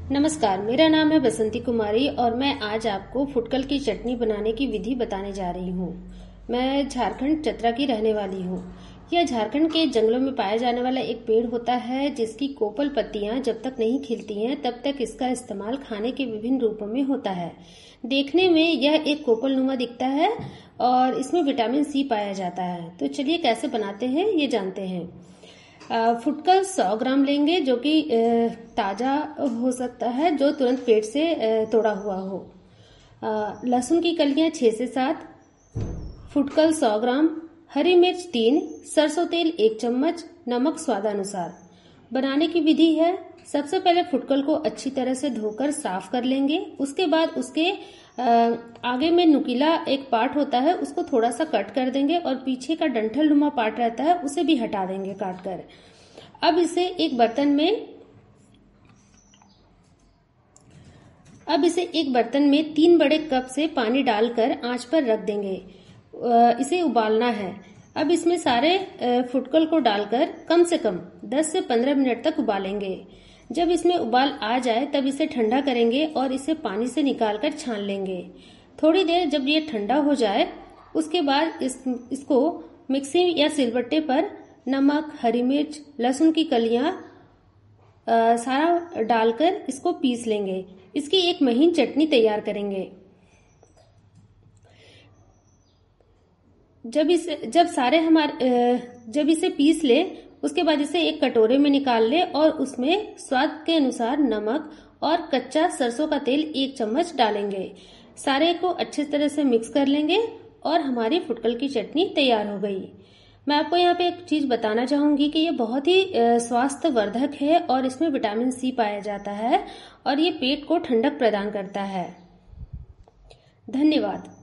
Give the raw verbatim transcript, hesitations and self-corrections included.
नमस्कार, मेरा नाम है बसंती कुमारी और मैं आज आपको फुटकल की चटनी बनाने की विधि बताने जा रही हूँ। मैं झारखंड चतरा की रहने वाली हूँ। यह झारखंड के जंगलों में पाया जाने वाला एक पेड़ होता है जिसकी कोपल पत्तियां जब तक नहीं खिलती हैं तब तक इसका इस्तेमाल खाने के विभिन्न रूपों में होता है। देखने में यह एक कोपल नुमा दिखता है और इसमें विटामिन सी पाया जाता है। तो चलिए कैसे बनाते हैं ये जानते हैं। फुटकल सौ ग्राम लेंगे जो कि ताज़ा हो सकता है, जो तुरंत पेड़ से तोड़ा हुआ हो। लहसुन की कलियां छः से सात, फुटकल सौ ग्राम, हरी मिर्च तीन, सरसों तेल एक चम्मच, नमक स्वादानुसार। बनाने की विधि है, सबसे पहले फुटकल को अच्छी तरह से धोकर साफ कर लेंगे। उसके बाद उसके आगे में नुकीला एक पार्ट होता है, उसको थोड़ा सा कट कर देंगे और पीछे का डंठल नुमा पार्ट रहता है उसे भी हटा देंगे काट कर। अब इसे एक बर्तन में अब इसे एक बर्तन में तीन बड़े कप से पानी डालकर आंच पर रख देंगे। इसे उबालना है। अब इसमें सारे फुटकल को डालकर कम से कम दस से पंद्रह मिनट तक उबालेंगे। जब इसमें उबाल आ जाए तब इसे ठंडा करेंगे और इसे पानी से निकालकर छान लेंगे। थोड़ी देर जब ये ठंडा हो जाए उसके बाद इस, इसको मिक्सी या सिलबट्टे पर नमक, हरी मिर्च, लहसुन की कलियां सारा डालकर इसको पीस लेंगे। इसकी एक महीन चटनी तैयार करेंगे। जब इसे जब सारे हमारे जब इसे पीस ले उसके बाद इसे एक कटोरे में निकाल ले और उसमें स्वाद के अनुसार नमक और कच्चा सरसों का तेल एक चम्मच डालेंगे। सारे को अच्छे तरह से मिक्स कर लेंगे और हमारी फुटकल की चटनी तैयार हो गई। मैं आपको यहाँ पे एक चीज बताना चाहूंगी कि ये बहुत ही स्वास्थ्य वर्धक है और इसमें विटामिन सी पाया जाता है और ये पेट को ठंडक प्रदान करता है। धन्यवाद।